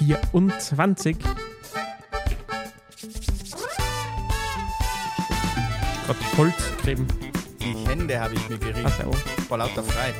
24. Gerade Holzgräben. Die Hände habe ich mir gerieben. Also, Vor lauter Freude.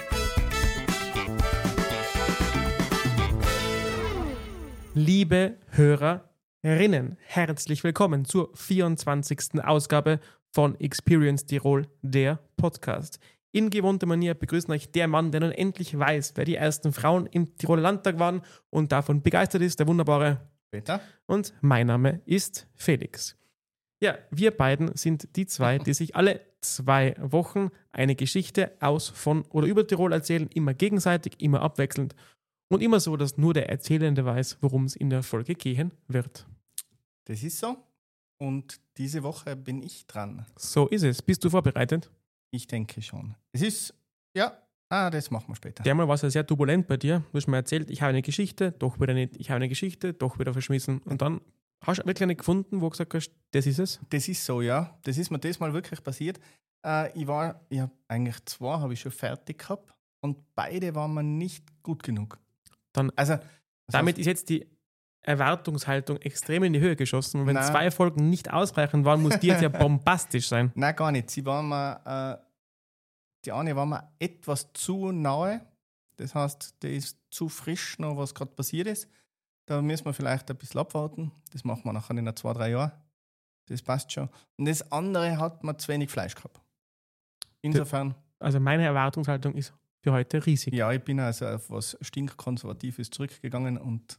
liebe Hörerinnen, herzlich willkommen zur 24. Ausgabe von Experience Tirol, der Podcast. In gewohnter Manier begrüßen euch der Mann, der nun endlich weiß, wer die ersten Frauen im Tiroler Landtag waren und davon begeistert ist, der wunderbare Peter? Und mein Name ist Felix. Ja, wir beiden sind die zwei, die sich alle 2 Wochen eine Geschichte aus, von oder über Tirol erzählen, immer gegenseitig, immer abwechselnd und immer so, dass nur der Erzählende weiß, worum es in der Folge gehen wird. Das ist so. Und diese Woche bin ich dran. So ist es. Bist du vorbereitet? Ich denke schon. Es ist, das machen wir später. Dermal war es ja sehr turbulent bei dir. Du hast mir erzählt, ich habe eine Geschichte, doch wieder nicht. Ich habe eine Geschichte, doch wieder verschmissen. Und dann hast du wirklich eine gefunden, wo du gesagt hast, das ist es? Das ist so, ja. Das ist mir das mal wirklich passiert. Ich habe eigentlich 2 habe ich schon fertig gehabt und beide waren mir nicht gut genug. Dann, damit ist jetzt die Erwartungshaltung extrem in die Höhe geschossen. Und wenn 2 Folgen nicht ausreichend waren, muss die jetzt ja bombastisch sein. Nein, gar nicht. Sie waren mir, die eine war mir etwas zu nahe. Das heißt, der ist zu frisch noch, was gerade passiert ist. Da müssen wir vielleicht ein bisschen abwarten. Das machen wir nachher in 2-3 Jahren. Das passt schon. Und das andere hat mir zu wenig Fleisch gehabt. Insofern. Also meine Erwartungshaltung ist für heute riesig. Ja, ich bin also auf was stinkkonservatives zurückgegangen und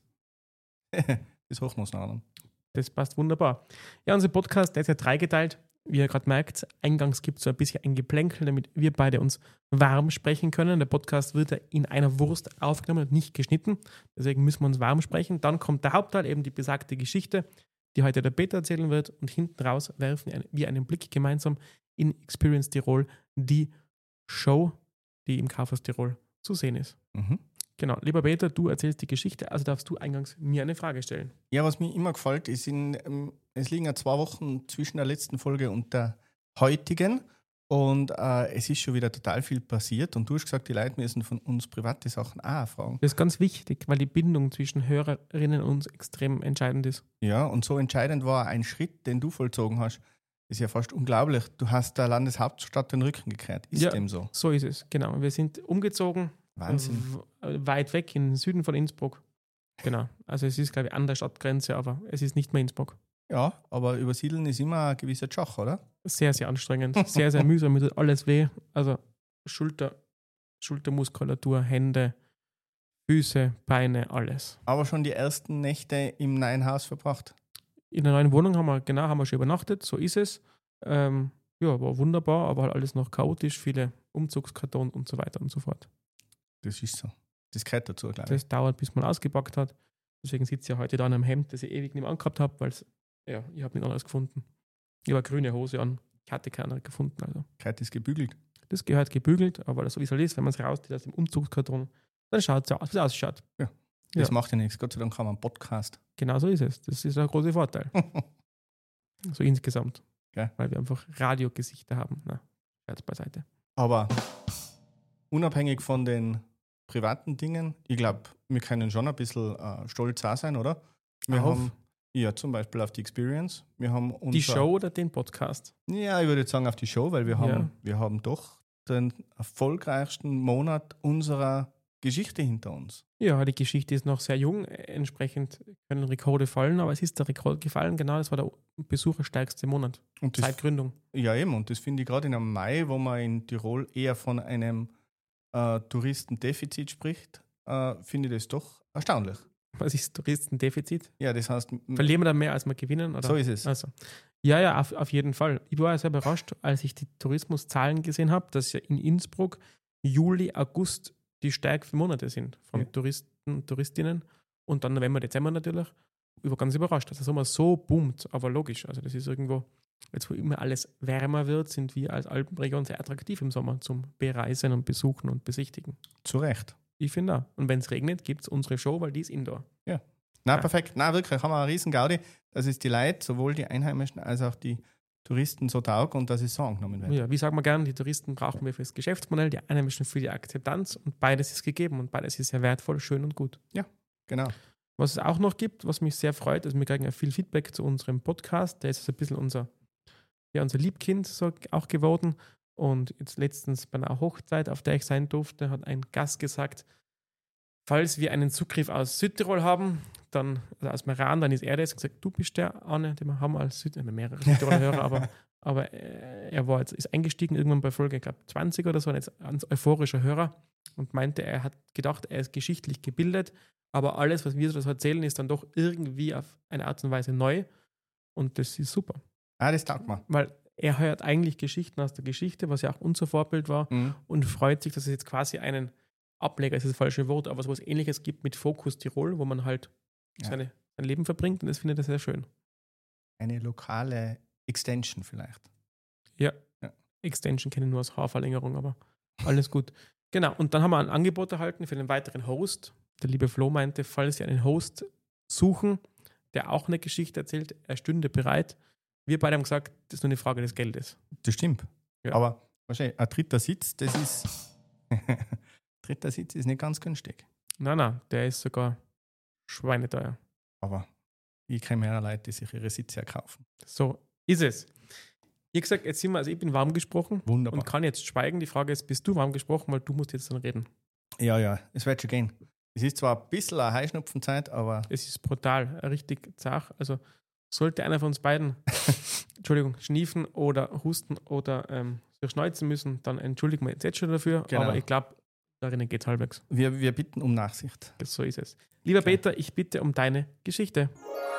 das hoch muss noch. Das passt wunderbar. Ja, unser Podcast, der ist ja dreigeteilt. Wie ihr gerade merkt, eingangs gibt es so ein bisschen ein Geplänkel, damit wir beide uns warm sprechen können. Der Podcast wird ja in einer Wurst aufgenommen und nicht geschnitten. Deswegen müssen wir uns warm sprechen. Dann kommt der Hauptteil, eben die besagte Geschichte, die heute der Peter erzählen wird. Und hinten raus werfen wir einen Blick gemeinsam in Experience Tirol, die Show, die im Kaufhaus Tirol zu sehen ist. Mhm. Genau, lieber Peter, du erzählst die Geschichte, also darfst du eingangs mir eine Frage stellen. Ja, was mir immer gefällt, ist, es liegen ja 2 Wochen zwischen der letzten Folge und der heutigen und es ist schon wieder total viel passiert und du hast gesagt, die Leute müssen von uns private Sachen auch fragen. Das ist ganz wichtig, weil die Bindung zwischen Hörerinnen und uns extrem entscheidend ist. Ja, und so entscheidend war ein Schritt, den du vollzogen hast. Das ist ja fast unglaublich. Du hast der Landeshauptstadt den Rücken gekehrt. Ist dem so? So ist es, genau. Wir sind umgezogen. Wahnsinn. Weit weg, in den Süden von Innsbruck. Genau. Also es ist, glaube ich, an der Stadtgrenze, aber es ist nicht mehr Innsbruck. Ja, aber übersiedeln ist immer ein gewisser Schach, oder? Sehr, sehr anstrengend. Sehr, sehr mühsam. Mir tut alles weh. Also Schultermuskulatur, Hände, Füße, Beine, alles. Aber schon die ersten Nächte im neuen Haus verbracht? In der neuen Wohnung haben wir schon übernachtet. So ist es. Ja, war wunderbar, aber halt alles noch chaotisch. Viele Umzugskartons und so weiter und so fort. Das ist so. Das gehört dazu, glaube ich. Das dauert, bis man ausgepackt hat. Deswegen sitze ich ja heute da in einem Hemd, das ich ewig nicht mehr angehabt habe, weil ich habe nicht anderes gefunden. Ich habe eine grüne Hose an. Ich hatte keine gefunden. Also. Gehört das gebügelt? Das gehört gebügelt, aber so wie es halt ist, wenn man es rauszieht aus dem Umzugskarton, dann schaut es ja aus, wie es ausschaut. Ja. Das macht ja nichts. Gott sei Dank haben wir einen Podcast. Genau so ist es. Das ist ein großer Vorteil. So insgesamt. Ja. Weil wir einfach Radiogesichter haben. Na, Scherz beiseite. Aber unabhängig von den privaten Dingen, ich glaube, wir können schon ein bisschen stolz auch sein, oder? Wir haben zum Beispiel auf die Experience. Wir haben die Show oder den Podcast? Ja, ich würde jetzt sagen auf die Show, weil wir haben doch den erfolgreichsten Monat unserer Geschichte hinter uns. Ja, die Geschichte ist noch sehr jung, entsprechend können Rekorde fallen, aber es ist der Rekord gefallen, genau, das war der besucherstärkste Monat seit Gründung. Ja, eben, und das finde ich gerade im Mai, wo man in Tirol eher von einem Touristendefizit spricht, finde ich das doch erstaunlich. Was ist Touristendefizit? Ja, das heißt... Verlieren wir da mehr, als wir gewinnen? Oder? So ist es. Also, ja, auf jeden Fall. Ich war sehr überrascht, als ich die Tourismuszahlen gesehen habe, dass ja in Innsbruck Juli, August die stärksten Monate sind von Touristen und Touristinnen und dann November, Dezember natürlich. Ich war ganz überrascht, dass der Sommer so boomt, aber logisch. Also das ist irgendwo, jetzt wo immer alles wärmer wird, sind wir als Alpenregion sehr attraktiv im Sommer zum Bereisen und Besuchen und Besichtigen. Zu Recht. Ich finde auch. Und wenn es regnet, gibt es unsere Show, weil die ist Indoor. Ja. Na, perfekt. Na, wirklich, haben wir eine riesen Gaudi, dass es die Leute, sowohl die Einheimischen als auch die Touristen so taugen und dass es so angenommen wird. Ja, wie sagen wir gern, die Touristen brauchen wir für das Geschäftsmodell, die Einheimischen für die Akzeptanz und beides ist gegeben und beides ist sehr wertvoll, schön und gut. Ja, genau. Was es auch noch gibt, was mich sehr freut, also wir kriegen ja viel Feedback zu unserem Podcast. Der ist so ein bisschen unser Liebkind so auch geworden. Und jetzt letztens bei einer Hochzeit, auf der ich sein durfte, hat ein Gast gesagt, falls wir einen Zugriff aus Südtirol haben, dann, also aus Meran, dann ist er das. Gesagt, du bist der Arne, den wir haben als mehrere Südtiroler Hörer, aber er war jetzt, ist eingestiegen irgendwann bei Folge, ich glaube 20 oder so, ein jetzt ganz euphorischer Hörer und meinte, er hat gedacht, er ist geschichtlich gebildet, aber alles, was wir so erzählen, ist dann doch irgendwie auf eine Art und Weise neu und das ist super. Ah, das taugt mir. Weil er hört eigentlich Geschichten aus der Geschichte, was ja auch unser Vorbild war und freut sich, dass es jetzt quasi einen Ableger ist das falsche Wort, aber sowas Ähnliches gibt mit Fokus Tirol, wo man halt sein Leben verbringt und das findet er sehr schön. Eine lokale Extension vielleicht. Ja. Extension kenne ich nur als Haarverlängerung, aber alles gut. Genau, und dann haben wir ein Angebot erhalten für einen weiteren Host. Der liebe Flo meinte, falls Sie einen Host suchen, der auch eine Geschichte erzählt, er stünde bereit. Wir beide haben gesagt, das ist nur eine Frage des Geldes. Das stimmt. Ja. Aber wahrscheinlich ein dritter Sitz, das ist dritter Sitz ist nicht ganz günstig. Nein, der ist sogar schweineteuer. Aber ich kenne mehrere Leute, die sich ihre Sitze kaufen. So ist es. Wie gesagt, jetzt sind wir, also ich bin warm gesprochen. Wunderbar. Und kann jetzt schweigen. Die Frage ist, bist du warm gesprochen, weil du musst jetzt dann reden. Ja, es wird schon gehen. Es ist zwar ein bisschen eine Heuschnupfenzeit, aber Es ist brutal, richtig zart. Also sollte einer von uns beiden, schniefen oder husten oder sich schneuzen müssen, dann entschuldigen wir jetzt schon dafür. Genau. Aber ich glaube, darin geht es halbwegs. wir bitten um Nachsicht. So ist es. Lieber Okay. Peter, ich bitte um deine Geschichte.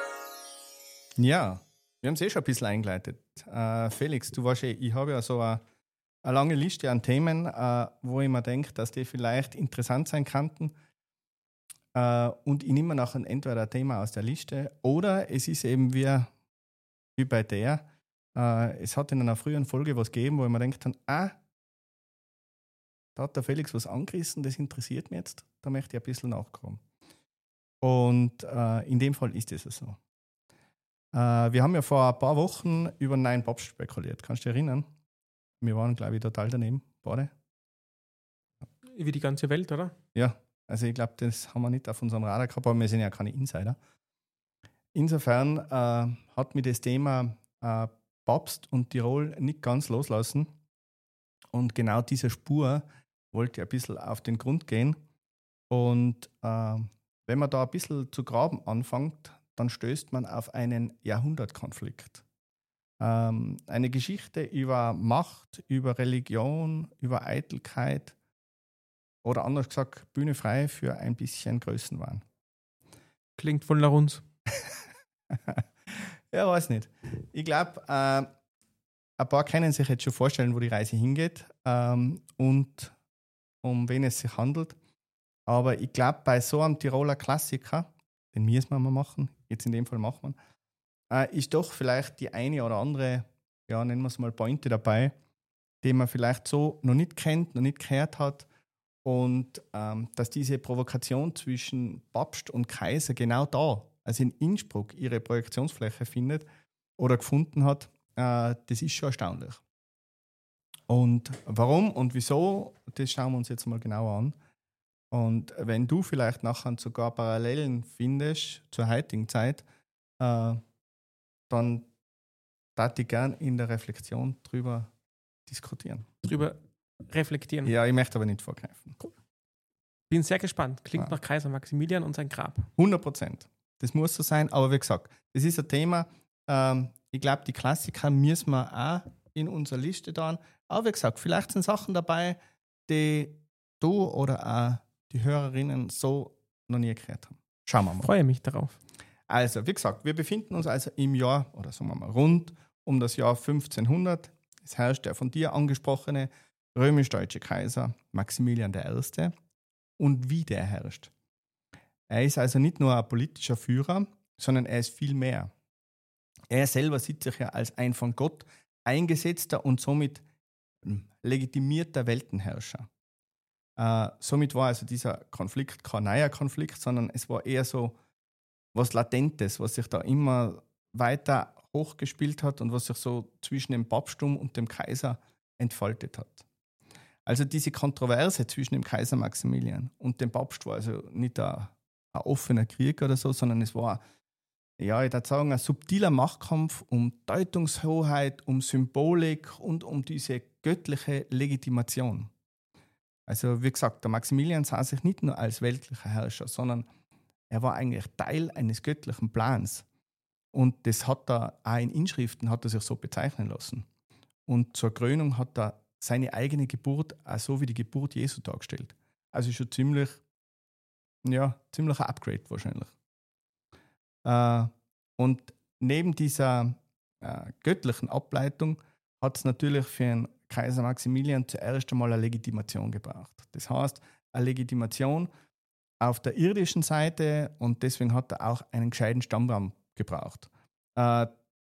Ja, wir haben es schon ein bisschen eingeleitet. Felix, du weißt ich habe ja so eine lange Liste an Themen, wo ich mir denke, dass die vielleicht interessant sein könnten. Und ich nehme nachher entweder ein Thema aus der Liste oder es ist eben wie bei der. Es hat in einer früheren Folge was gegeben, wo ich mir denkt habe, da hat der Felix was angerissen, das interessiert mich jetzt, da möchte ich ein bisschen nachkommen. Und in dem Fall ist es so. Wir haben ja vor ein paar Wochen über einen neuen Papst spekuliert. Kannst du dich erinnern? Wir waren, glaube ich, total daneben, beide. Wie die ganze Welt, oder? Ja, also ich glaube, das haben wir nicht auf unserem Radar gehabt, aber wir sind ja keine Insider. Insofern hat mich das Thema Papst und Tirol nicht ganz loslassen. Und genau dieser Spur wollte ich ein bisschen auf den Grund gehen. Und wenn man da ein bisschen zu graben anfängt, dann stößt man auf einen Jahrhundertkonflikt. Eine Geschichte über Macht, über Religion, über Eitelkeit oder anders gesagt, Bühne frei für ein bisschen Größenwahn. Klingt voll nach uns. Ja, weiß nicht. Ich glaube, ein paar können sich jetzt schon vorstellen, wo die Reise hingeht und um wen es sich handelt. Aber ich glaube, bei so einem Tiroler Klassiker, den müssen wir mal machen, jetzt in dem Fall machen wir, ist doch vielleicht die eine oder andere, ja, nennen wir es mal Pointe dabei, die man vielleicht so noch nicht kennt, noch nicht gehört hat. Und dass diese Provokation zwischen Papst und Kaiser genau da, also in Innsbruck, ihre Projektionsfläche findet oder gefunden hat, das ist schon erstaunlich. Und warum und wieso, das schauen wir uns jetzt mal genauer an. Und wenn du vielleicht nachher sogar Parallelen findest zur heutigen Zeit, dann darf ich gern in der Reflexion drüber diskutieren. Drüber reflektieren. Ja, ich möchte aber nicht vorgreifen. Bin sehr gespannt. Klingt nach Kaiser Maximilian und sein Grab. 100%. Das muss so sein, aber wie gesagt, das ist ein Thema, ich glaube, die Klassiker müssen wir auch in unserer Liste tun. Aber wie gesagt, vielleicht sind Sachen dabei, die du oder auch die Hörerinnen so noch nie gehört haben. Schauen wir mal. Freue mich darauf. Also, wie gesagt, wir befinden uns also im Jahr, oder sagen wir mal rund um das Jahr 1500. Es herrscht der von dir angesprochene römisch-deutsche Kaiser Maximilian I. Und wie der herrscht. Er ist also nicht nur ein politischer Führer, sondern er ist viel mehr. Er selber sieht sich ja als ein von Gott eingesetzter und somit legitimierter Weltenherrscher. Somit war also dieser Konflikt kein neuer Konflikt, sondern es war eher so was Latentes, was sich da immer weiter hochgespielt hat und was sich so zwischen dem Papsttum und dem Kaiser entfaltet hat. Also diese Kontroverse zwischen dem Kaiser Maximilian und dem Papst war also nicht ein ein offener Krieg oder so, sondern es war, ja, ich würde sagen, ein subtiler Machtkampf um Deutungshoheit, um Symbolik und um diese göttliche Legitimation. Also wie gesagt, der Maximilian sah sich nicht nur als weltlicher Herrscher, sondern er war eigentlich Teil eines göttlichen Plans. Und das hat er auch in Inschriften hat er sich so bezeichnen lassen. Und zur Krönung hat er seine eigene Geburt auch so wie die Geburt Jesu dargestellt. Also schon ziemlicher Upgrade wahrscheinlich. Und neben dieser göttlichen Ableitung hat es natürlich für den Kaiser Maximilian zuerst einmal eine Legitimation gebraucht. Das heißt, eine Legitimation auf der irdischen Seite und deswegen hat er auch einen gescheiten Stammbaum gebraucht. Da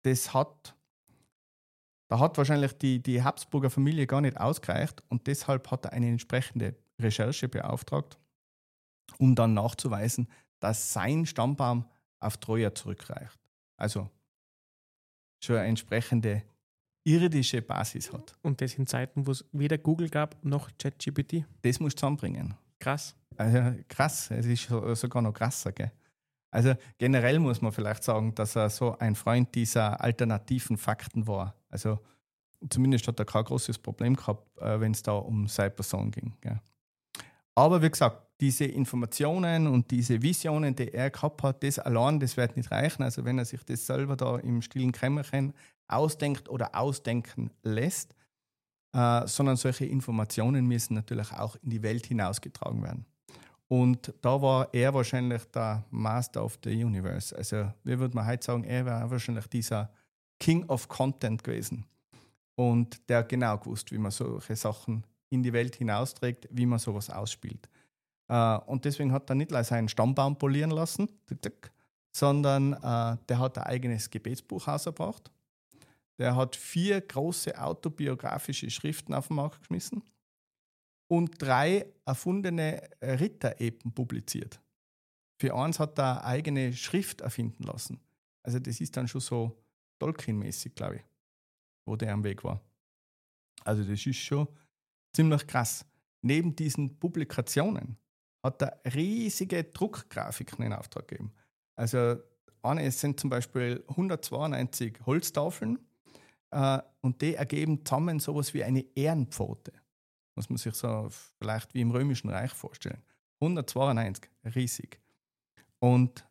hat wahrscheinlich die Habsburger Familie gar nicht ausgereicht und deshalb hat er eine entsprechende Recherche beauftragt, um dann nachzuweisen, dass sein Stammbaum auf Troja zurückreicht. Also schon eine entsprechende irdische Basis hat. Und das in Zeiten, wo es weder Google gab noch ChatGPT. Das musst du zusammenbringen. Krass. Also krass, es ist sogar noch krasser, gell? Also generell muss man vielleicht sagen, dass er so ein Freund dieser alternativen Fakten war. Also zumindest hat er kein großes Problem gehabt, wenn es da um seine Person ging. Gell? Aber wie gesagt, diese Informationen und diese Visionen, die er gehabt hat, das allein, das wird nicht reichen. Also wenn er sich das selber da im stillen Kämmerchen ausdenkt oder ausdenken lässt, sondern solche Informationen müssen natürlich auch in die Welt hinausgetragen werden. Und da war er wahrscheinlich der Master of the Universe. Also wie würde man heute sagen, er war wahrscheinlich dieser King of Content gewesen. Und der hat genau gewusst, wie man solche Sachen in die Welt hinausträgt, wie man sowas ausspielt. Und deswegen hat er nicht nur seinen Stammbaum polieren lassen, sondern der hat ein eigenes Gebetsbuch rausgebracht. Der hat 4 große autobiografische Schriften auf den Markt geschmissen und 3 erfundene Ritterepen publiziert. Für eins hat er eine eigene Schrift erfinden lassen. Also das ist dann schon so Tolkien-mäßig, glaube ich, wo der am Weg war. Also das ist schon ziemlich krass. Neben diesen Publikationen hat er riesige Druckgrafiken in Auftrag gegeben. Also es sind zum Beispiel 192 Holztafeln und die ergeben zusammen sowas wie eine Ehrenpforte. Muss man sich so vielleicht wie im Römischen Reich vorstellen. 192, riesig. Und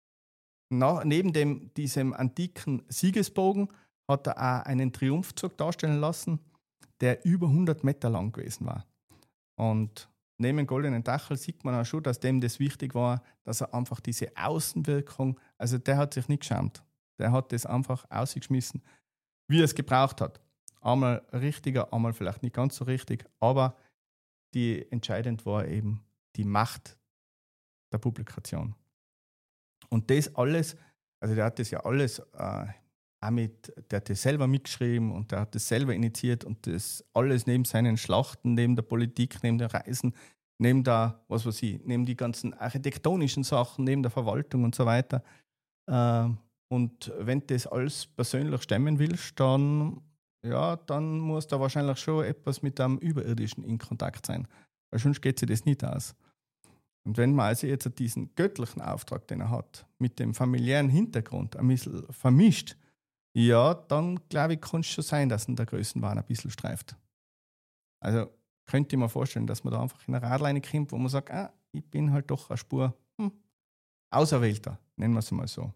neben diesem antiken Siegesbogen hat er auch einen Triumphzug darstellen lassen, der über 100 Meter lang gewesen war. Und neben dem goldenen Dachel sieht man auch schon, dass dem das wichtig war, dass er einfach diese Außenwirkung, also der hat sich nicht geschämt. Der hat das einfach ausgeschmissen, wie er es gebraucht hat. Einmal richtiger, einmal vielleicht nicht ganz so richtig, aber entscheidend war eben die Macht der Publikation. Und das alles, also der hat das ja alles der hat das selber mitgeschrieben und der hat das selber initiiert und das alles neben seinen Schlachten, neben der Politik, neben den Reisen, neben neben die ganzen architektonischen Sachen, neben der Verwaltung und so weiter. Und wenn du das alles persönlich stemmen willst, dann muss da wahrscheinlich schon etwas mit einem Überirdischen in Kontakt sein. Weil sonst geht sich das nicht aus. Und wenn man also jetzt diesen göttlichen Auftrag, den er hat, mit dem familiären Hintergrund ein bisschen vermischt, ja, dann glaube ich, kann es schon sein, dass ihn der Größenwahn ein bisschen streift. Also könnte ich mir vorstellen, dass man da einfach in eine Radleine kommt, wo man sagt, ich bin halt doch eine Spur Auserwählter, nennen wir es mal so.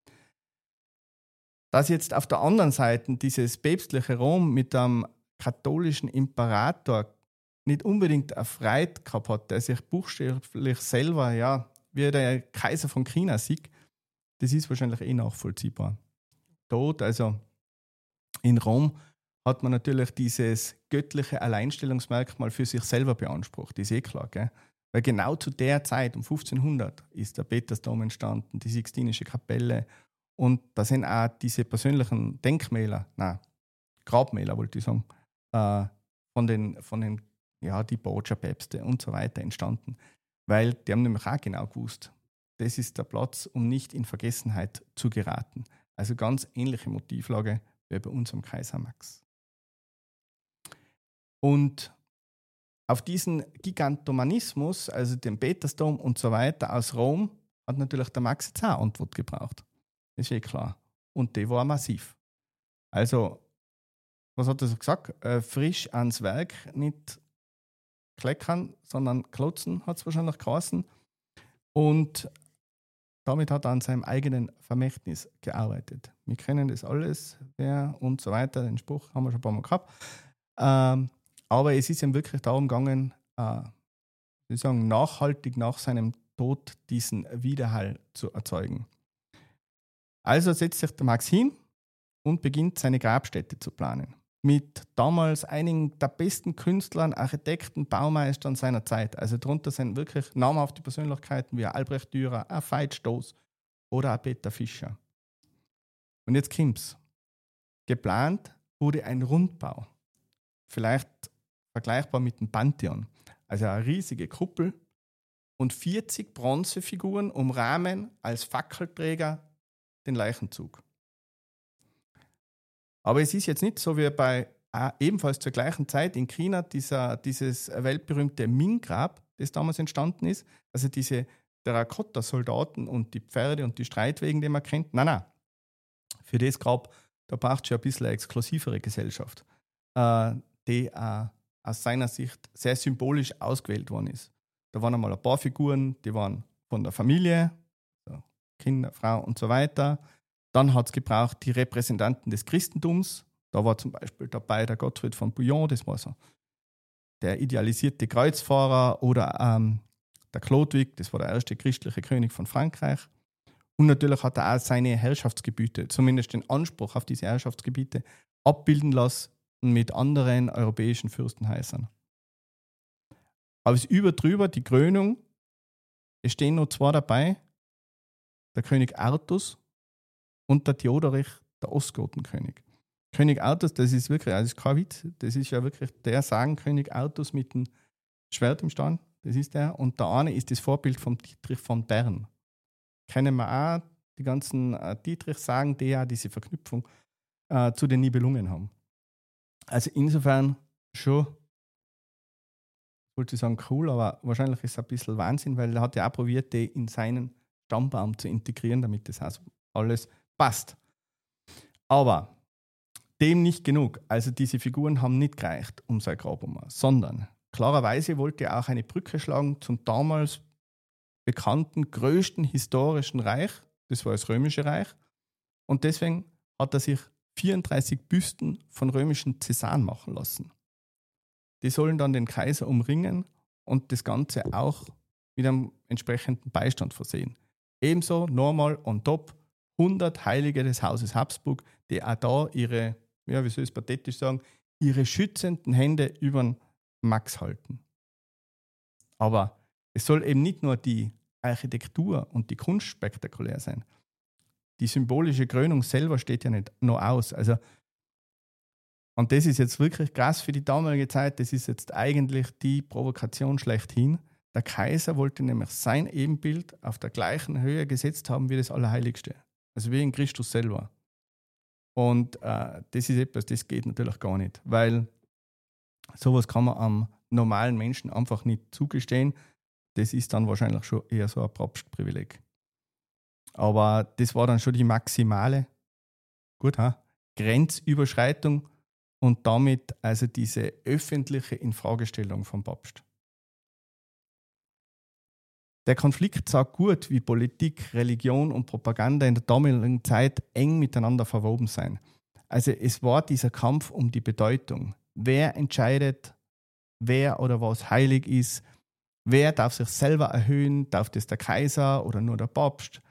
Dass jetzt auf der anderen Seite dieses päpstliche Rom mit einem katholischen Imperator nicht unbedingt eine Freude gehabt hat, der sich buchstäblich selber, wie der Kaiser von China sieht, das ist wahrscheinlich nachvollziehbar. Dort, also in Rom, hat man natürlich dieses göttliche Alleinstellungsmerkmal für sich selber beansprucht, das ist klar, gell? Weil genau zu der Zeit, um 1500, ist der Petersdom entstanden, die Sixtinische Kapelle und da sind auch diese persönlichen Grabmäler, wollte ich sagen, von den die Borgia-Päpste und so weiter entstanden, weil die haben nämlich auch genau gewusst, das ist der Platz, um nicht in Vergessenheit zu geraten. Also ganz ähnliche Motivlage wie bei unserem Kaiser Max. Und auf diesen Gigantomanismus, also den Petersdom und so weiter aus Rom, hat natürlich der Marx jetzt auch eine Antwort gebraucht. Ist klar. Und die war massiv. Also, was hat er so gesagt? Frisch ans Werk, nicht kleckern, sondern klotzen, hat es wahrscheinlich geheißen. Und damit hat er an seinem eigenen Vermächtnis gearbeitet. Wir kennen das alles, wer und so weiter, den Spruch haben wir schon ein paar Mal gehabt. Aber es ist ihm wirklich darum gegangen, nachhaltig nach seinem Tod diesen Widerhall zu erzeugen. Also setzt sich der Marx hin und beginnt seine Grabstätte zu planen. Mit damals einigen der besten Künstlern, Architekten, Baumeistern seiner Zeit. Also darunter sind wirklich namhafte Persönlichkeiten wie Albrecht Dürer, Veit Stoß oder Peter Fischer. Und jetzt kommt's. Geplant wurde ein Rundbau. Vielleicht vergleichbar mit dem Pantheon. Also eine riesige Kuppel und 40 Bronzefiguren umrahmen als Fackelträger den Leichenzug. Aber es ist jetzt nicht so wie bei ebenfalls zur gleichen Zeit in China dieses weltberühmte Ming-Grab, das damals entstanden ist. Also diese Terrakotta-Soldaten und die Pferde und die Streitwegen, die man kennt. Nein. Für das Grab, da braucht es schon ein bisschen eine exklusivere Gesellschaft, die aus seiner Sicht sehr symbolisch ausgewählt worden ist. Da waren einmal ein paar Figuren, die waren von der Familie, also Kinder, Frau und so weiter. Dann hat es gebraucht die Repräsentanten des Christentums. Da war zum Beispiel dabei der Gottfried von Bouillon, das war so der idealisierte Kreuzfahrer, oder der Chlodwig, das war der erste christliche König von Frankreich. Und natürlich hat er auch seine Herrschaftsgebiete, zumindest den Anspruch auf diese Herrschaftsgebiete, abbilden lassen mit anderen europäischen Fürstenhäusern. Aber es überdrüber die Krönung, es stehen noch zwei dabei, der König Artus und der Theodorich, der Ostgotenkönig. König Artus, das ist wirklich, das ist kein Witz, das ist ja wirklich der Sagenkönig Artus mit dem Schwert im Stein, das ist der. Und der eine ist das Vorbild von Dietrich von Bern. Kennen wir auch die ganzen Dietrich-Sagen, die ja diese Verknüpfung zu den Nibelungen haben. Also insofern schon, wollte ich sagen, cool, aber wahrscheinlich ist es ein bisschen Wahnsinn, weil er hat ja auch probiert, die in seinen Stammbaum zu integrieren, damit das also alles passt. Aber dem nicht genug. Also diese Figuren haben nicht gereicht um sein Grab herum, sondern klarerweise wollte er auch eine Brücke schlagen zum damals bekannten, größten historischen Reich, das war das Römische Reich. Und deswegen hat er sich 34 Büsten von römischen Cäsaren machen lassen. Die sollen dann den Kaiser umringen und das Ganze auch mit einem entsprechenden Beistand versehen. Ebenso normal on top 100 Heilige des Hauses Habsburg, die auch da ihre, ja, wie soll ich es pathetisch sagen, ihre schützenden Hände über den Max halten. Aber es soll eben nicht nur die Architektur und die Kunst spektakulär sein. Die symbolische Krönung selber steht ja nicht noch aus. Also, und das ist jetzt wirklich krass für die damalige Zeit. Das ist jetzt eigentlich die Provokation schlechthin. Der Kaiser wollte nämlich sein Ebenbild auf der gleichen Höhe gesetzt haben wie das Allerheiligste. Also wie in Christus selber. Und das ist etwas, das geht natürlich gar nicht. Weil sowas kann man am normalen Menschen einfach nicht zugestehen. Das ist dann wahrscheinlich schon eher so ein Propstprivileg. Aber das war dann schon die maximale Grenzüberschreitung und damit also diese öffentliche Infragestellung vom Papst. Der Konflikt sagt gut, wie Politik, Religion und Propaganda in der damaligen Zeit eng miteinander verwoben seien. Also es war dieser Kampf um die Bedeutung. Wer entscheidet, wer oder was heilig ist? Wer darf sich selber erhöhen? Darf das der Kaiser oder nur der Papst?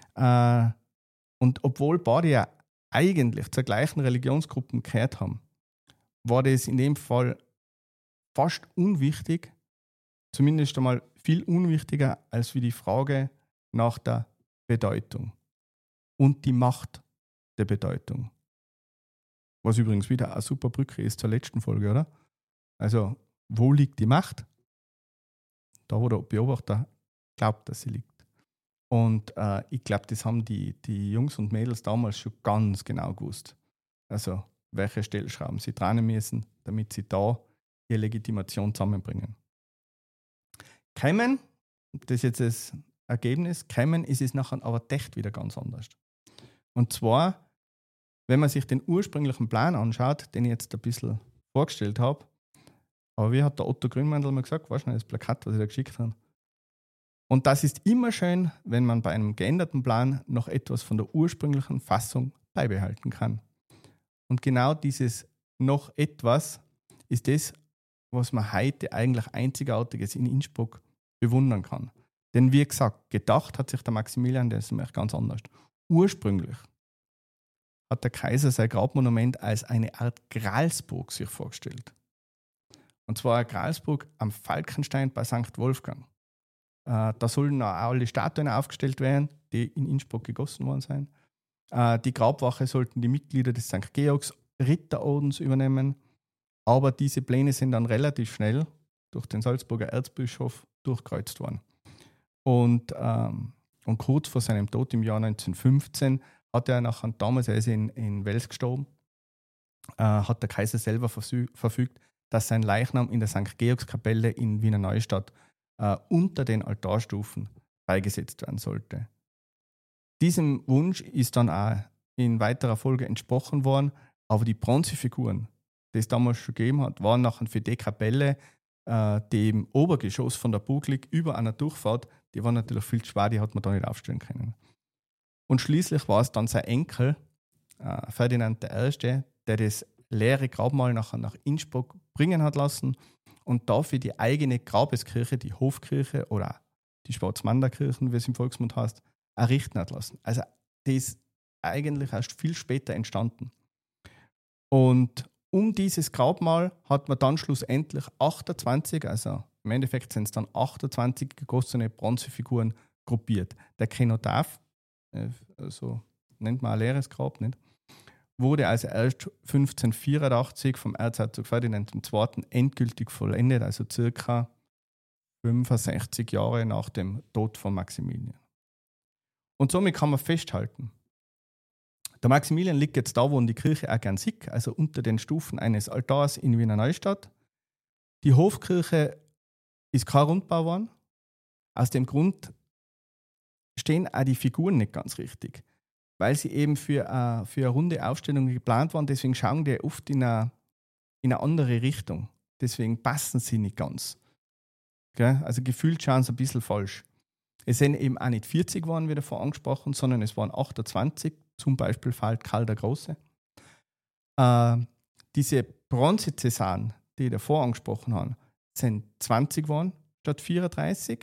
Und obwohl beide ja eigentlich zur gleichen Religionsgruppe gehört haben, war das in dem Fall fast unwichtig, zumindest einmal viel unwichtiger als wie die Frage nach der Bedeutung und die Macht der Bedeutung. Was übrigens wieder eine super Brücke ist zur letzten Folge, oder? Also, wo liegt die Macht? Da, wo der Beobachter glaubt, dass sie liegt. Und ich glaube, das haben die Jungs und Mädels damals schon ganz genau gewusst. Also, welche Stellschrauben sie dran müssen, damit sie da ihre Legitimation zusammenbringen. Kämen, das ist jetzt Ergebnis gekommen, ist es nachher aber echt wieder ganz anders. Und zwar, wenn man sich den ursprünglichen Plan anschaut, den ich jetzt ein bisschen vorgestellt habe, aber wie hat der Otto Grünmandl mal gesagt, weißt du noch, das Plakat, was ich da geschickt habe? Und das ist immer schön, wenn man bei einem geänderten Plan noch etwas von der ursprünglichen Fassung beibehalten kann. Und genau dieses noch etwas ist das, was man heute eigentlich Einzigartiges in Innsbruck bewundern kann. Denn wie gesagt, gedacht hat sich der Maximilian, das ist nämlich ganz anders. Ursprünglich hat der Kaiser sein Grabmonument als eine Art Gralsburg sich vorgestellt. Und zwar eine Gralsburg am Falkenstein bei St. Wolfgang. Da sollen auch alle Statuen aufgestellt werden, die in Innsbruck gegossen worden sind. Die Grabwache sollten die Mitglieder des St. Georgs Ritterordens übernehmen. Aber diese Pläne sind dann relativ schnell durch den Salzburger Erzbischof durchkreuzt worden. Und kurz vor seinem Tod im Jahr 1915 hat er nachher, damals er ist in Wels gestorben, hat der Kaiser selber verfügt, dass sein Leichnam in der St. Georgskapelle in Wiener Neustadt unter den Altarstufen beigesetzt werden sollte. Diesem Wunsch ist dann auch in weiterer Folge entsprochen worden, aber die Bronzefiguren, die es damals schon gegeben hat, waren nachher für die Kapelle, die im Obergeschoss von der Burg liegt, über einer Durchfahrt, die war natürlich viel zu schwer, die hat man da nicht aufstellen können. Und schließlich war es dann sein Enkel, Ferdinand I., der das leere Grabmal nachher nach Innsbruck bringen hat lassen und dafür die eigene Grabeskirche, die Hofkirche oder die Schwarzmanderkirchen, wie es im Volksmund heißt, errichten hat lassen. Also das ist eigentlich erst viel später entstanden. Und um dieses Grabmal hat man dann schlussendlich 28, also im Endeffekt sind es dann 28 gegossene Bronzefiguren gruppiert. Der Kenotaph, so nennt man ein leeres Grab, nicht? Wurde also erst 1584 vom Erzherzog Ferdinand II. Endgültig vollendet, also circa 65 Jahre nach dem Tod von Maximilian. Und somit kann man festhalten, der Maximilian liegt jetzt da, wo die Kirche auch gern sieht, also unter den Stufen eines Altars in Wiener Neustadt. Die Hofkirche ist kein Rundbau geworden. Aus dem Grund stehen auch die Figuren nicht ganz richtig, weil sie eben für eine runde Aufstellung geplant waren. Deswegen schauen die oft in eine andere Richtung. Deswegen passen sie nicht ganz. Okay? Also gefühlt schauen sie ein bisschen falsch. Es sind eben auch nicht 40 geworden, wie davor angesprochen, sondern es waren 28, zum Beispiel fällt Karl der Große. Diese Bronze-Cäsaren, die ich davor angesprochen habe, sind 20 geworden statt 34.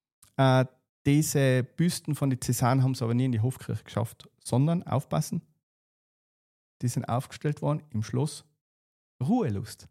Diese Büsten von den Cäsaren haben es aber nie in die Hofkirche geschafft, sondern, aufpassen, die sind aufgestellt worden im Schloss Ruhelust.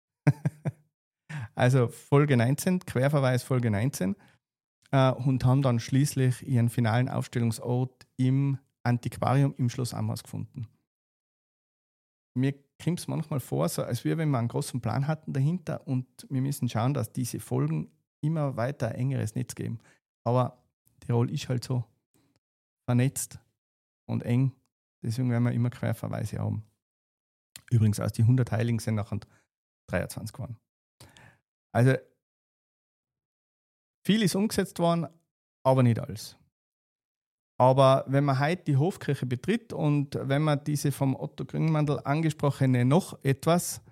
Also Folge 19, Querverweis Folge 19. Und haben dann schließlich ihren finalen Aufstellungsort im Antiquarium im Schloss Amras gefunden. Mir kommt es manchmal vor, so als wenn wir einen großen Plan hatten dahinter und wir müssen schauen, dass diese Folgen immer weiter ein engeres Netz geben. Aber Tirol ist halt so vernetzt und eng, deswegen werden wir immer Querverweise haben. Übrigens aus die 100 Heiligen sind nachher 23 geworden. Also viel ist umgesetzt worden, aber nicht alles. Aber wenn man heute die Hofkirche betritt und wenn man diese vom Otto Grünmandl angesprochene noch etwas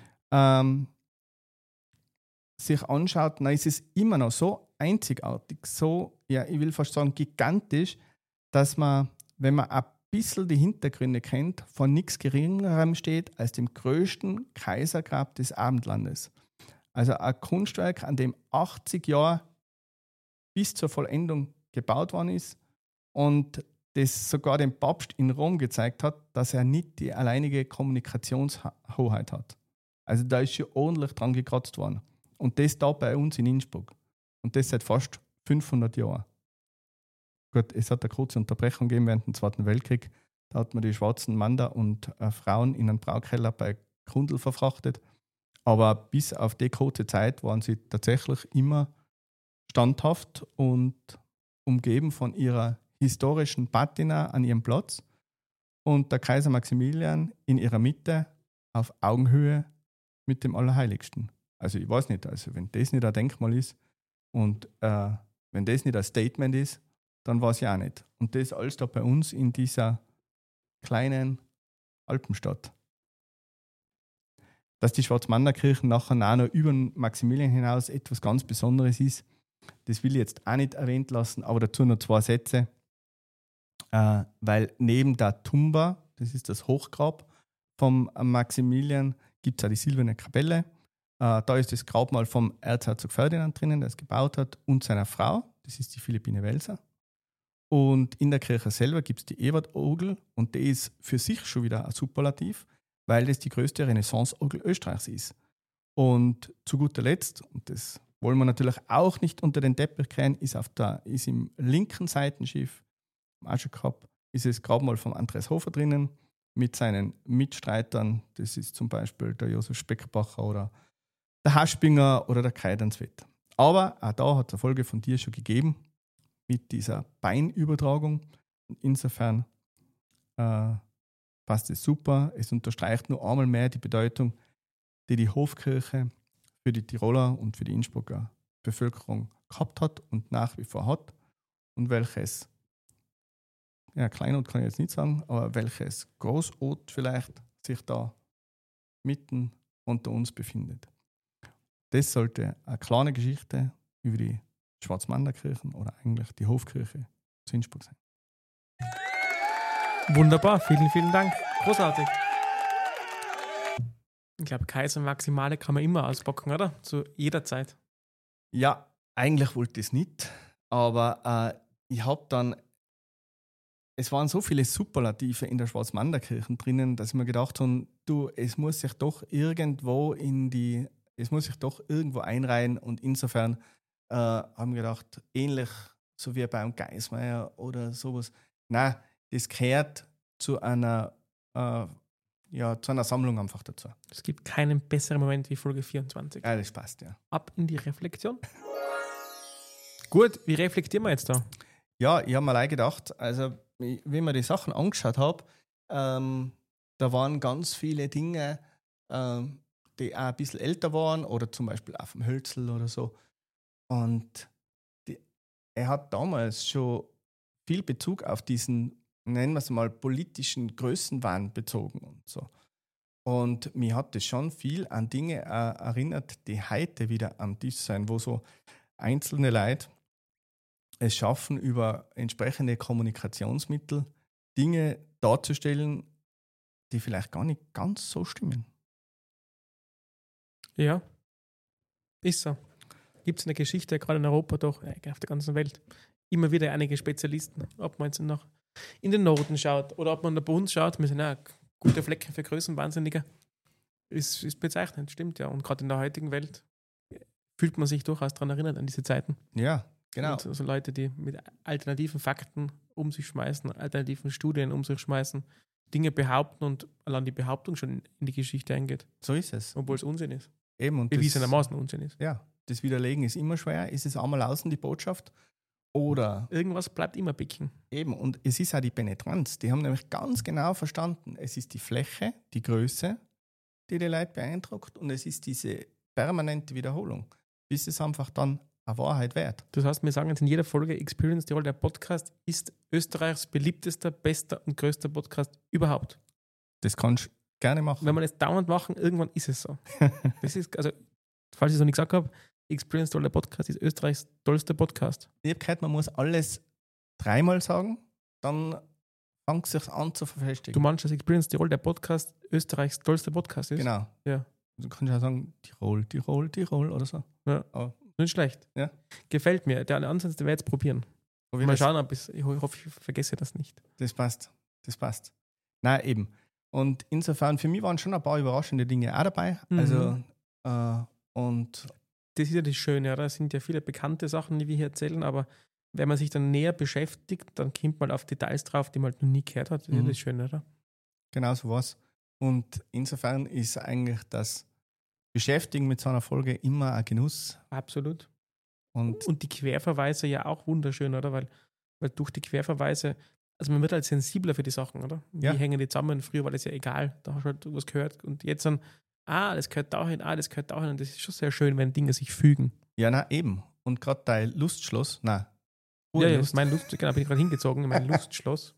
sich anschaut, dann ist es immer noch so einzigartig, so, ja, ich will fast sagen gigantisch, dass man, wenn man ein bisschen die Hintergründe kennt, von nichts Geringerem steht als dem größten Kaisergrab des Abendlandes. Also ein Kunstwerk, an dem 80 Jahre bis zur Vollendung gebaut worden ist und das sogar dem Papst in Rom gezeigt hat, dass er nicht die alleinige Kommunikationshoheit hat. Also da ist schon ordentlich dran gekratzt worden. Und das da bei uns in Innsbruck. Und das seit fast 500 Jahren. Gut, es hat eine kurze Unterbrechung gegeben während dem Zweiten Weltkrieg. Da hat man die schwarzen Männer und Frauen in einen Braukeller bei Grundl verfrachtet. Aber bis auf die kurze Zeit waren sie tatsächlich immer standhaft und umgeben von ihrer historischen Patina an ihrem Platz und der Kaiser Maximilian in ihrer Mitte auf Augenhöhe mit dem Allerheiligsten. Also ich weiß nicht, also wenn das nicht ein Denkmal ist und Wenn das nicht ein Statement ist, dann war es ja auch nicht. Und das alles da bei uns in dieser kleinen Alpenstadt. Dass die Schwarzmanderkirche nachher auch noch über den Maximilian hinaus etwas ganz Besonderes ist, das will ich jetzt auch nicht erwähnt lassen, aber dazu noch 2 Sätze. Weil neben der Tumba, das ist das Hochgrab vom Maximilian, gibt es auch die silberne Kapelle. Da ist das Grabmal vom Erzherzog Ferdinand drinnen, der es gebaut hat, und seiner Frau, das ist die Philippine Welser. Und in der Kirche selber gibt es die Ewert-Orgel und die ist für sich schon wieder ein Superlativ, weil das die größte Renaissance-Orgel Österreichs ist. Und zu guter Letzt, und das wollen wir natürlich auch nicht unter den Teppich kehren, ist im linken Seitenschiff, auch schon gehabt, ist das Grabmal von Andreas Hofer drinnen mit seinen Mitstreitern. Das ist zum Beispiel der Josef Speckbacher oder der Haschbinger oder der Kreidenswett. Aber auch da hat es eine Folge von dir schon gegeben mit dieser Beinübertragung. Und insofern passt es super. Es unterstreicht nur einmal mehr die Bedeutung, die die Hofkirche für die Tiroler und für die Innsbrucker Bevölkerung gehabt hat und nach wie vor hat. Und welches, ja, Kleinod kann ich jetzt nicht sagen, aber welches Großod vielleicht sich da mitten unter uns befindet. Das sollte eine kleine Geschichte über die Schwarzmanderkirchen oder eigentlich die Hofkirche zu Innsbruck sein. Wunderbar, vielen, vielen Dank. Großartig. Ich glaube, Kaiser Maximale kann man immer auspacken, oder? Zu jeder Zeit. Ja, eigentlich wollte ich es nicht, aber ich habe dann, es waren so viele Superlative in der Schwarzmanderkirche drinnen, dass ich mir gedacht habe, es muss sich doch irgendwo einreihen, und insofern haben wir gedacht, ähnlich so wie beim Geismeier oder sowas. Nein, das gehört zu einer Sammlung einfach dazu. Es gibt keinen besseren Moment wie Folge 24. Ja, das passt, ja. Ab in die Reflexion. Gut, wie reflektieren wir jetzt da? Ja, ich habe mir auch gedacht, also wie ich mir die Sachen angeschaut habe, da waren ganz viele Dinge, die auch ein bisschen älter waren oder zum Beispiel auch vom Hölzl oder so. Und er hat damals schon viel Bezug auf diesen, nennen wir es mal, politischen Größenwahn bezogen und so. Und mir hat das schon viel an Dinge erinnert, die heute wieder am Tisch sein, wo so einzelne Leute es schaffen, über entsprechende Kommunikationsmittel Dinge darzustellen, die vielleicht gar nicht ganz so stimmen. Ja, ist so. Gibt es in der Geschichte, gerade in Europa, doch auf der ganzen Welt, immer wieder einige Spezialisten. Ob man jetzt noch in den Norden schaut oder ob man bei uns schaut, wir sind ja gute Flecken für Größenwahnsinniger. Ist bezeichnend, stimmt ja. Und gerade in der heutigen Welt fühlt man sich durchaus daran erinnert, an diese Zeiten. Ja, genau. Und so Leute, die mit alternativen Fakten um sich schmeißen, alternativen Studien um sich schmeißen, Dinge behaupten und allein die Behauptung schon in die Geschichte eingeht. So ist es. Obwohl es Unsinn ist. Eben, und bewiesenermaßen Unsinn ist. Ja, das Widerlegen ist immer schwer. Ist es einmal außen die Botschaft? Oder irgendwas bleibt immer bicken. Eben, und es ist auch die Penetranz. Die haben nämlich ganz genau verstanden, es ist die Fläche, die Größe, die Leute beeindruckt, und es ist diese permanente Wiederholung, bis es einfach dann eine Wahrheit wird. Das heißt, wir sagen jetzt in jeder Folge, Experience Tirol, der Podcast ist Österreichs beliebtester, bester und größter Podcast überhaupt. Das kannst du gerne machen. Wenn wir das dauernd machen, irgendwann ist es so. Das ist, also, falls ich es noch nicht gesagt habe, Experience Tirol, der Podcast ist Österreichs tollster Podcast. Ich habe gehört, man muss alles 3-mal sagen, dann fängt es sich an zu verfestigen. Du meinst, dass Experience Tirol, der Podcast, Österreichs tollster Podcast ist? Genau. Ja. Du kannst ja sagen, Tirol, Tirol, Tirol oder so. Ja. Aber nicht schlecht. Ja. Gefällt mir. Der Ansatz, der werde jetzt probieren. Mal schauen, ich hoffe, ich vergesse das nicht. Das passt. Nein, eben. Und insofern, für mich waren schon ein paar überraschende Dinge auch dabei. Mhm. Also, und das ist ja das Schöne, oder? Es sind ja viele bekannte Sachen, die wir hier erzählen, aber wenn man sich dann näher beschäftigt, dann kommt man auf Details drauf, die man halt noch nie gehört hat. Das ist ja das Schöne, oder? Genau so was. Und insofern ist eigentlich das Beschäftigen mit so einer Folge immer ein Genuss. Absolut. Und die Querverweise ja auch wunderschön, oder? Weil durch die Querverweise, also man wird halt sensibler für die Sachen, oder? Ja. Wie hängen die zusammen? Früher war das ja egal, da hast du halt was gehört. Und jetzt dann, das gehört da hin, das gehört da hin. Und das ist schon sehr schön, wenn Dinge sich fügen. ja, na eben. und gerade dein Lustschloss, nein, Ja, Ruhelust. mein genau, bin ich gerade hingezogen in mein Lustschloss.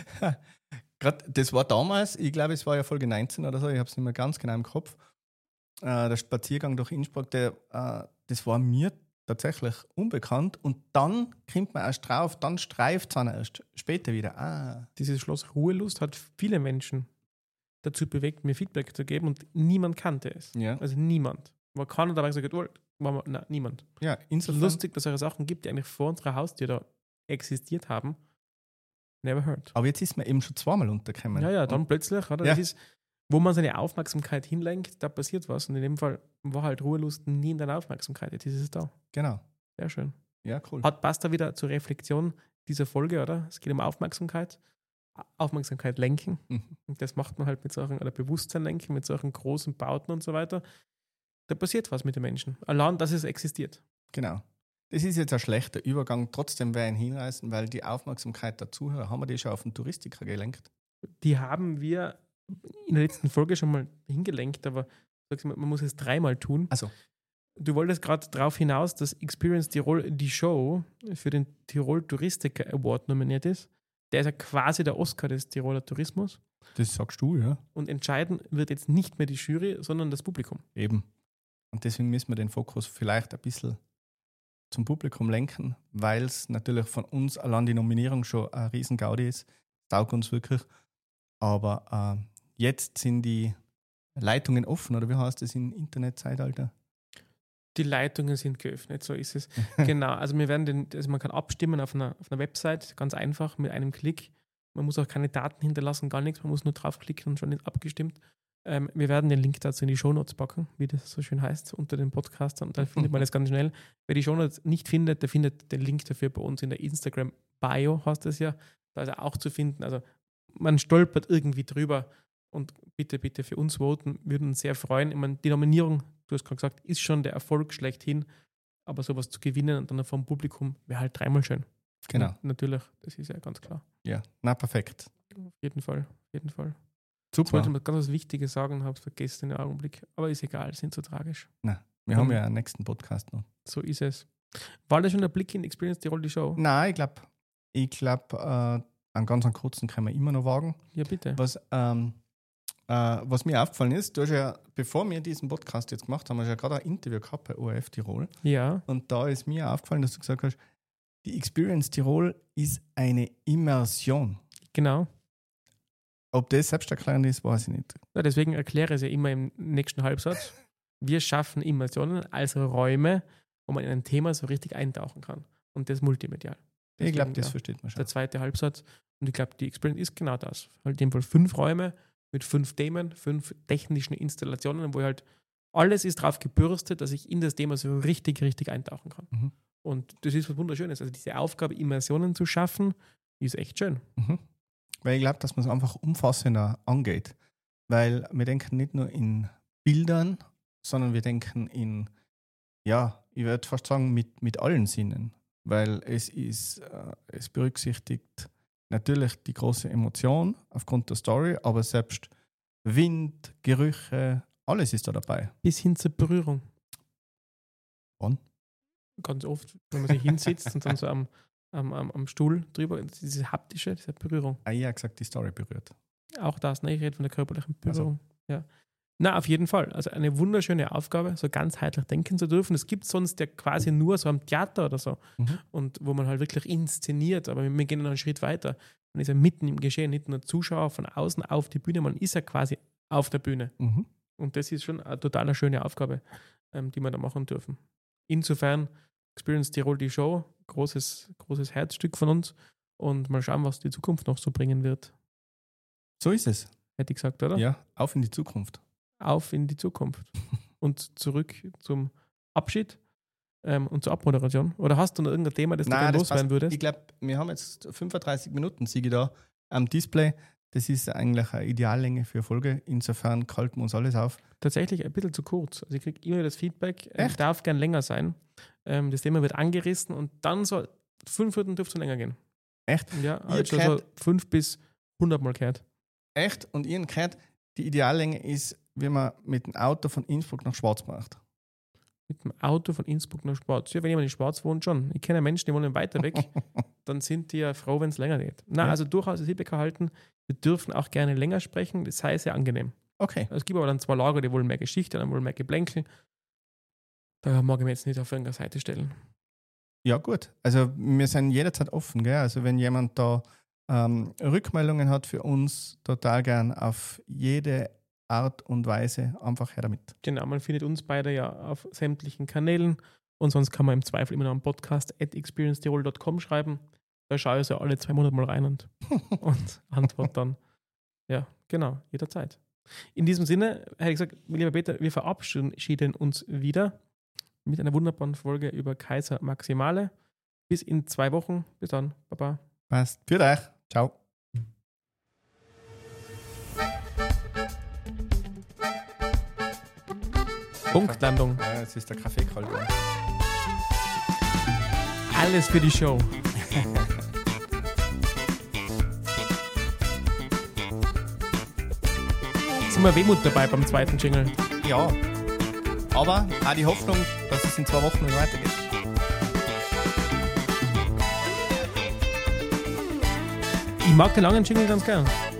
Gerade, das war damals, ich glaube, es war ja Folge 19 oder so, ich habe es nicht mehr ganz genau im Kopf. Der Spaziergang durch Innsbruck, das war mir tatsächlich unbekannt. Und dann kommt man erst drauf, dann streift es dann erst später wieder. Dieses Schloss Ruhelust hat viele Menschen dazu bewegt, mir Feedback zu geben und niemand kannte es. Ja, Also niemand. War keiner dabei gesagt, nein, niemand. ja, Es ist insofern. lustig, dass es solche Sachen gibt, die eigentlich vor unserer Haustür da existiert haben. Never heard. Aber jetzt ist man eben schon zweimal untergekommen. Ja, dann plötzlich, oder? Ja. Das ist, wo man seine Aufmerksamkeit hinlenkt, da passiert was. Und in dem Fall war halt Ruhelust nie in deiner Aufmerksamkeit. Jetzt ist es da. Genau. Sehr schön. Ja, cool. Passt da wieder zur Reflexion dieser Folge, oder? Es geht um Aufmerksamkeit. Aufmerksamkeit lenken. Mhm. Und das macht man halt mit solchen, oder Bewusstsein lenken, mit solchen großen Bauten und so weiter. Da passiert was mit den Menschen. Allein, dass es existiert. Genau. Das ist jetzt ein schlechter Übergang. Trotzdem wäre ein Hinreißen, weil die Aufmerksamkeit der Zuhörer, haben wir die schon auf den Touristiker gelenkt? Die haben wir in der letzten Folge schon mal hingelenkt, aber sag's mal, man muss es dreimal tun. Also, Du wolltest gerade darauf hinaus, dass Experience Tirol, die Show, für den Tirol Touristiker Award nominiert ist. Der ist ja quasi der Oscar des Tiroler Tourismus. das sagst du, ja. Und entscheiden wird jetzt nicht mehr die Jury, sondern das Publikum. Eben. Und deswegen müssen wir den Fokus vielleicht ein bisschen zum Publikum lenken, weil es natürlich von uns allein die Nominierung schon ein riesen Gaudi ist. Taugt uns wirklich. Aber jetzt sind die Leitungen offen, oder wie heißt das im Internetzeitalter? Die Leitungen sind geöffnet, so ist es. Genau, also wir werden man kann abstimmen auf einer Website, ganz einfach, mit einem Klick. Man muss auch keine Daten hinterlassen, gar nichts, man muss nur draufklicken und schon ist abgestimmt. Wir werden den Link dazu in die Shownotes packen, wie das so schön heißt, unter den Podcastern. Da findet man das ganz schnell. Wer die Shownotes nicht findet, der findet den Link dafür bei uns in der Instagram-Bio, heißt das ja. Da ist er auch zu finden. Also man stolpert irgendwie drüber und bitte, bitte für uns voten, würden uns sehr freuen. Ich meine, die Nominierung, du hast gerade gesagt, ist schon der Erfolg schlechthin, aber sowas zu gewinnen und dann vom Publikum wäre halt dreimal schön. Genau. Ja, natürlich, das ist ja ganz klar. Ja, na perfekt. Auf jeden Fall, auf jeden Fall. Jetzt wollte ich Super. mal ganz was Wichtiges sagen, habe es vergessen im Augenblick. Aber ist egal, sind so tragisch. Wir haben ja einen nächsten Podcast noch. So ist es. War das schon der Blick in Experience Tirol, die Show? Nein, ich glaube, einen ganz kurzen können wir immer noch wagen. Ja, bitte. Was mir aufgefallen ist, du hast ja, bevor wir diesen Podcast jetzt gemacht haben, hast du ja gerade ein Interview gehabt bei ORF Tirol. Ja, Und da ist mir aufgefallen, dass du gesagt hast, die Experience Tirol ist eine Immersion. genau. Ob das selbsterklärend ist, weiß ich nicht. Ja, deswegen erkläre ich es ja immer im nächsten Halbsatz. Wir schaffen Immersionen, also Räume, wo man in ein Thema so richtig eintauchen kann. Und das multimedial. Ich glaube, Deswegen, das ja, versteht man schon. der zweite Halbsatz. Und ich glaube, die Experience ist genau das. Halt in dem Fall 5 Räume mit 5 Themen, 5 technischen Installationen, wo halt alles ist drauf gebürstet, dass ich in das Thema so richtig, richtig eintauchen kann. Mhm. Und das ist was Wunderschönes. Also diese Aufgabe, Immersionen zu schaffen, ist echt schön. Mhm. Weil ich glaube, dass man es einfach umfassender angeht. Weil wir denken nicht nur in Bildern, sondern wir denken in, ja, ich würde fast sagen, mit allen Sinnen. Weil es berücksichtigt natürlich die große Emotion aufgrund der Story, aber selbst Wind, Gerüche, alles ist da dabei. Bis hin zur Berührung. Wann? Ganz oft, wenn man sich hinsitzt und dann so am Stuhl drüber, diese haptische, diese Berührung. Ich habe gesagt, die Story berührt. Auch das, ne? Ich rede von der körperlichen Berührung. Ja. Na, auf jeden Fall. Also eine wunderschöne Aufgabe, so ganzheitlich denken zu dürfen. Das gibt es sonst ja quasi nur so am Theater oder so. Mhm. Und wo man halt wirklich inszeniert, aber wir gehen noch einen Schritt weiter. Man ist ja mitten im Geschehen, nicht nur Zuschauer von außen auf die Bühne, man ist ja quasi auf der Bühne. Mhm. Und das ist schon eine total schöne Aufgabe, die wir da machen dürfen. Insofern Experience Tirol, die Show, großes Herzstück von uns und mal schauen, was die Zukunft noch so bringen wird, So ist es. hätte ich gesagt, oder? Ja, auf in die Zukunft. Auf in die Zukunft. Und zurück zum Abschied und zur Abmoderation. Oder hast du noch irgendein Thema, das du gerne loswerden würdest? Ich glaube, wir haben jetzt 35 Minuten, Sigi, da am Display. Das ist eigentlich eine Ideallänge für eine Folge. Insofern kalten wir uns alles auf. Tatsächlich ein bisschen zu kurz. Also ich kriege immer das Feedback, Echt? darf gern länger sein. Das Thema wird angerissen und dann so 5 Minuten dürfte es länger gehen. Echt? Ja, Ihr also so gehört- 5 bis 100 Mal gehört. Echt? Und ihr gehört, die Ideallänge ist, wie man mit dem Auto von Innsbruck nach Schwarzbach macht. mit dem Auto von Innsbruck nach Schwarz. Ja, wenn jemand in Schwarz wohnt, schon. Ich kenne Menschen, die wohnen weiter weg, dann sind die ja froh, wenn es länger geht. Na, also durchaus das Feedback erhalten. Wir dürfen auch gerne länger sprechen, das sei sehr angenehm. Okay. Es gibt aber dann 2 Lager, die wollen mehr Geschichte, dann wollen mehr Geplänkel. Da mag ich mir jetzt nicht auf irgendeine Seite stellen. Ja, gut. Also wir sind jederzeit offen, gell? Also wenn jemand da Rückmeldungen hat für uns, total gern auf jede Art und Weise einfach her damit. Genau, man findet uns beide ja auf sämtlichen Kanälen und sonst kann man im Zweifel immer noch am podcast@experiencetirol.com schreiben. Da schaue ich so alle 2 Monate mal rein und antworte dann. Ja, genau, jederzeit. In diesem Sinne hätte ich gesagt, lieber Peter, wir verabschieden uns wieder mit einer wunderbaren Folge über Kaiser Maximale. Bis in 2 Wochen. Bis dann. Baba. Passt. Für euch. Ciao. Punktlandung. Ja, jetzt ist der Kaffee kalt. Alles für die Show. Ist immer Wehmut dabei beim zweiten Jingle. Ja, aber auch die Hoffnung, dass es in 2 Wochen wieder weitergeht. Ich mag den langen Jingle ganz gern.